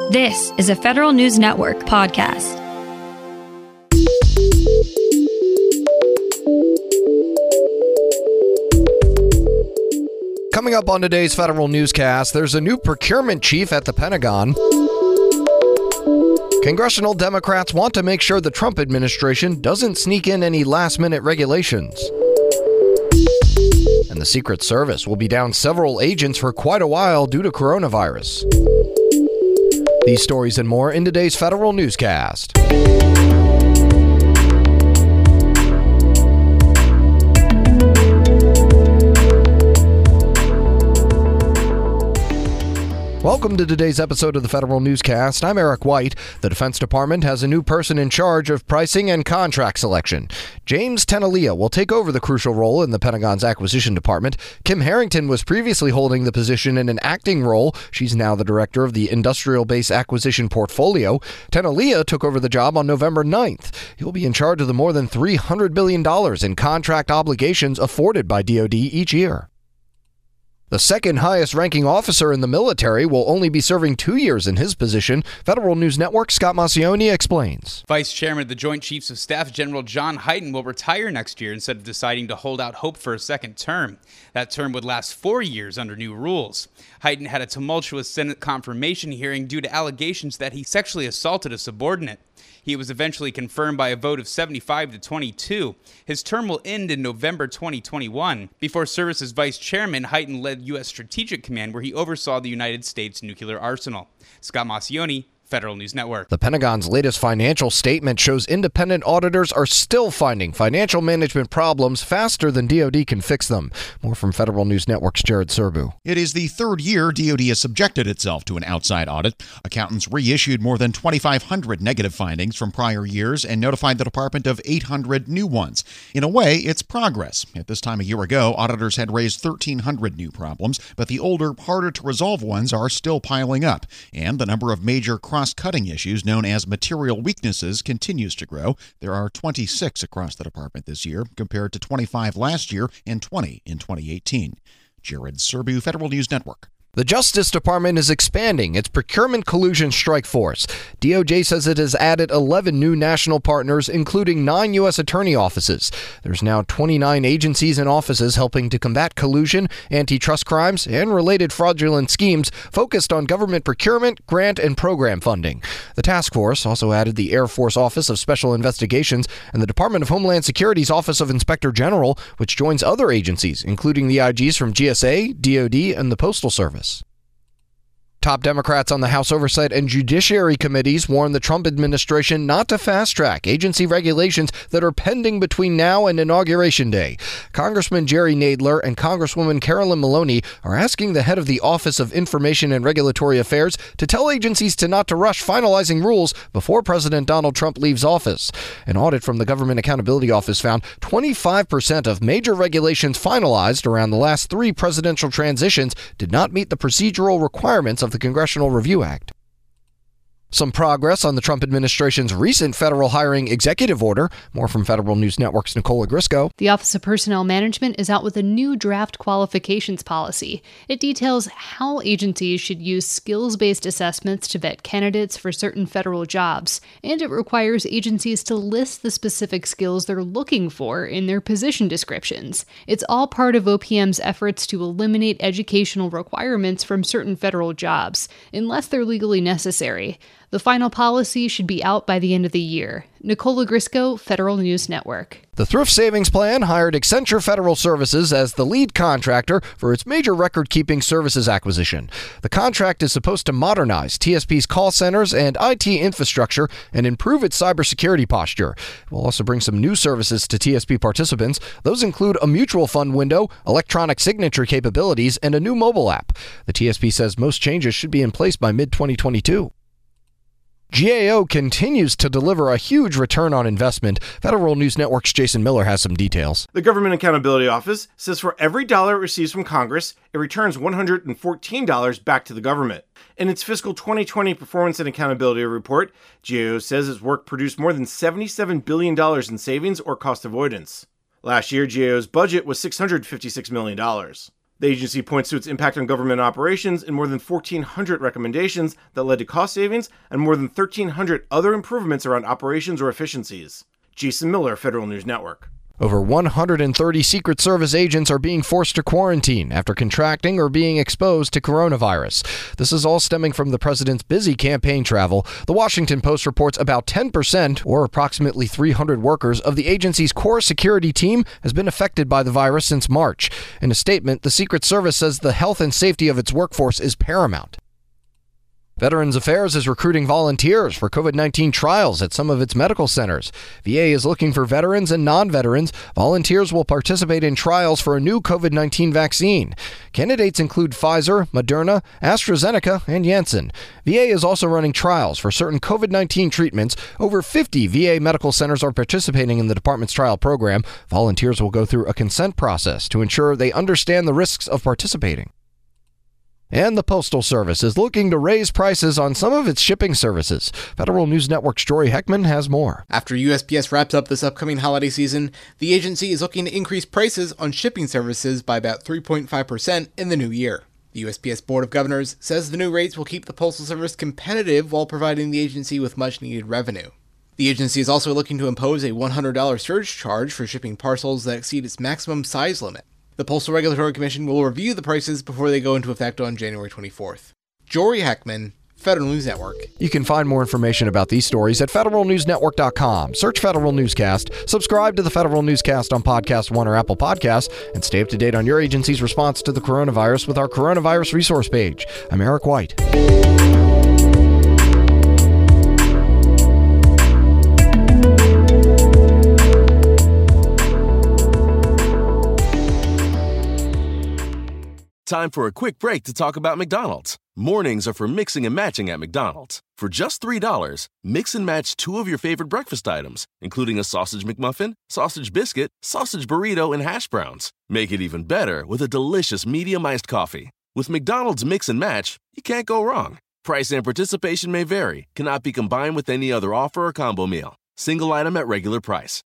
This is a Federal News Network podcast. Coming up on today's Federal Newscast, there's a new procurement chief at the Pentagon. Congressional Democrats want to make sure the Trump administration doesn't sneak in any last-minute regulations. And the Secret Service will be down several agents for quite a while due to coronavirus. These stories and more in today's Federal Newscast. Welcome to today's episode of the Federal Newscast. I'm Eric White. The Defense Department has a new person in charge of pricing and contract selection. James Tenolia will take over the crucial role in the Pentagon's acquisition department. Kim Harrington was previously holding the position in an acting role. She's now the director of the Industrial Base Acquisition Portfolio. Tenolia took over the job on November 9th. He'll be in charge of the more than $300 billion in contract obligations afforded by DoD each year. The second highest ranking officer in the military will only be serving 2 years in his position. Federal News Network Scott Maucione explains. Vice Chairman of the Joint Chiefs of Staff General John Hyten will retire next year instead of deciding to hold out hope for a second term. That term would last 4 years under new rules. Hyten had a tumultuous Senate confirmation hearing due to allegations that he sexually assaulted a subordinate. He was eventually confirmed by a vote of 75 to 22. His term will end in November 2021. Before service as vice chairman, Hyten led U.S. Strategic Command, where he oversaw the United States nuclear arsenal. Scott Maucione, Federal News Network. The Pentagon's latest financial statement shows independent auditors are still finding financial management problems faster than DoD can fix them. More from Federal News Network's Jared Serbu. It is the third year DoD has subjected itself to an outside audit. Accountants reissued more than 2,500 negative findings from prior years and notified the department of 800 new ones. In a way, it's progress. At this time a year ago, auditors had raised 1,300 new problems, but the older, harder-to-resolve ones are still piling up, and the number of major cross-cutting issues known as material weaknesses continues to grow. There are 26 across the department this year, compared to 25 last year and 20 in 2018. Jared Serbu, Federal News Network. The Justice Department is expanding its procurement collusion strike force. DOJ says it has added 11 new national partners, including 9 U.S. attorney offices. There's now 29 agencies and offices helping to combat collusion, antitrust crimes, and related fraudulent schemes focused on government procurement, grant, and program funding. The task force also added the Air Force Office of Special Investigations and the Department of Homeland Security's Office of Inspector General, which joins other agencies, including the IGs from GSA, DOD, and the Postal Service. Top Democrats on the House Oversight and Judiciary Committees warned the Trump administration not to fast-track agency regulations that are pending between now and Inauguration Day. Congressman Jerry Nadler and Congresswoman Carolyn Maloney are asking the head of the Office of Information and Regulatory Affairs to tell agencies not to rush finalizing rules before President Donald Trump leaves office. An audit from the Government Accountability Office found 25% of major regulations finalized around the last 3 presidential transitions did not meet the procedural requirements of the Congressional Review Act. Some progress on the Trump administration's recent federal hiring executive order. More from Federal News Network's Nicole Ogrysko. The Office of Personnel Management is out with a new draft qualifications policy. It details how agencies should use skills-based assessments to vet candidates for certain federal jobs, and it requires agencies to list the specific skills they're looking for in their position descriptions. It's all part of OPM's efforts to eliminate educational requirements from certain federal jobs, unless they're legally necessary. The final policy should be out by the end of the year. Nicole Ogrysko, Federal News Network. The Thrift Savings Plan hired Accenture Federal Services as the lead contractor for its major record-keeping services acquisition. The contract is supposed to modernize TSP's call centers and IT infrastructure and improve its cybersecurity posture. It will also bring some new services to TSP participants. Those include a mutual fund window, electronic signature capabilities, and a new mobile app. The TSP says most changes should be in place by mid-2022. GAO continues to deliver a huge return on investment. Federal News Network's Jason Miller has some details. The Government Accountability Office says for every dollar it receives from Congress, it returns $114 back to the government. In its fiscal 2020 Performance and Accountability Report, GAO says its work produced more than $77 billion in savings or cost avoidance. Last year, GAO's budget was $656 million. The agency points to its impact on government operations in more than 1,400 recommendations that led to cost savings and more than 1,300 other improvements around operations or efficiencies. Jason Miller, Federal News Network. Over 130 Secret Service agents are being forced to quarantine after contracting or being exposed to coronavirus. This is all stemming from the president's busy campaign travel. The Washington Post reports about 10%, or approximately 300 workers, of the agency's core security team has been affected by the virus since March. In a statement, the Secret Service says the health and safety of its workforce is paramount. Veterans Affairs is recruiting volunteers for COVID-19 trials at some of its medical centers. VA is looking for veterans and non-veterans. Volunteers will participate in trials for a new COVID-19 vaccine. Candidates include Pfizer, Moderna, AstraZeneca, and Janssen. VA is also running trials for certain COVID-19 treatments. Over 50 VA medical centers are participating in the department's trial program. Volunteers will go through a consent process to ensure they understand the risks of participating. And the Postal Service is looking to raise prices on some of its shipping services. Federal News Network's Jory Heckman has more. After USPS wraps up this upcoming holiday season, the agency is looking to increase prices on shipping services by about 3.5% in the new year. The USPS Board of Governors says the new rates will keep the Postal Service competitive while providing the agency with much-needed revenue. The agency is also looking to impose a $100 surge charge for shipping parcels that exceed its maximum size limit. The Postal Regulatory Commission will review the prices before they go into effect on January 24th. Jory Heckman, Federal News Network. You can find more information about these stories at federalnewsnetwork.com. Search Federal Newscast, subscribe to the Federal Newscast on Podcast One or Apple Podcasts, and stay up to date on your agency's response to the coronavirus with our coronavirus resource page. I'm Eric White. Time for a quick break to talk about McDonald's. Mornings are for mixing and matching at McDonald's. For just $3, mix and match two of your favorite breakfast items, including a sausage McMuffin, sausage biscuit, sausage burrito, and hash browns. Make it even better with a delicious medium iced coffee. With McDonald's Mix and Match, you can't go wrong. Price and participation may vary, cannot be combined with any other offer or combo meal. Single item at regular price.